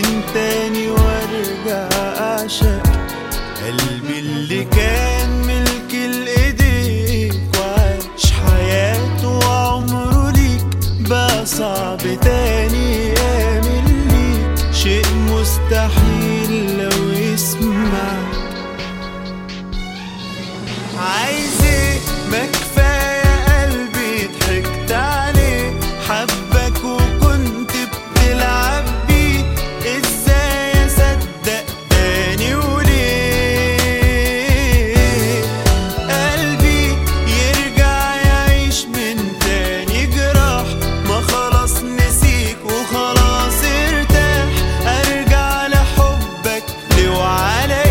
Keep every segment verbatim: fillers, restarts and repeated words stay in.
من تاني وارجع اعشق قلبي اللي كان ملك الايديك وعاش حياته وعمره ليك بقى صعب تاني يامل ليك شيء مستحيل لو يسمعك. عايز ايه؟ ما كفاية قلبي ضحكت عليه حبك وكنت بتلعب بيه ازاي اصدق تاني وليه قلبي يرجع يعيش من تاني جراح ما خلاص نسيك وخلاص ارتاح ارجع لحبك ليه وعلى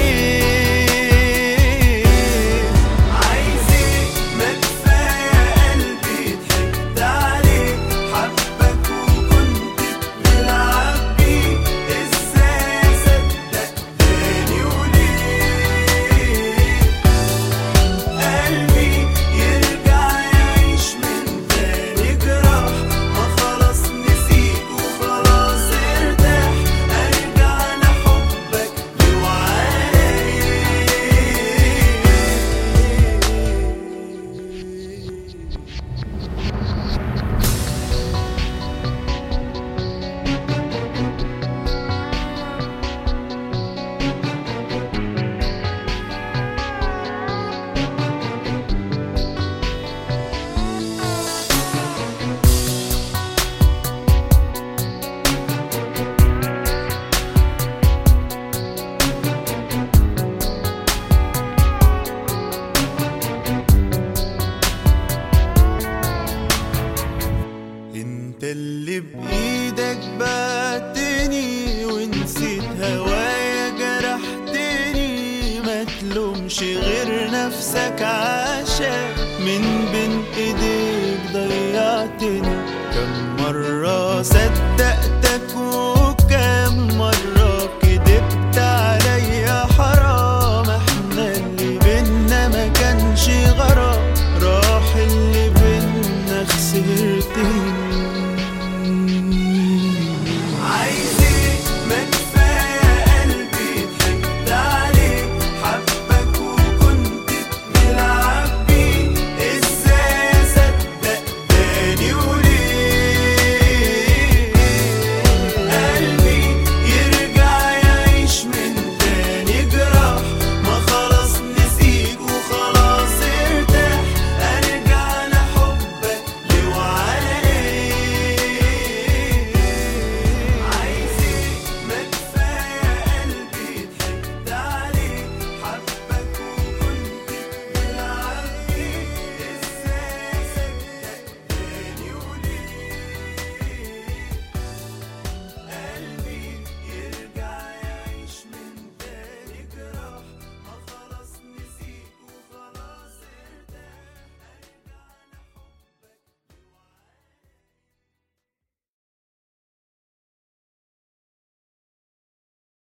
انت اللي بايدك بعتني ونسيت هوايا جرحتني ما تلومش غير نفسك عشان من بين ايديك ضيعتني كم مرة صدق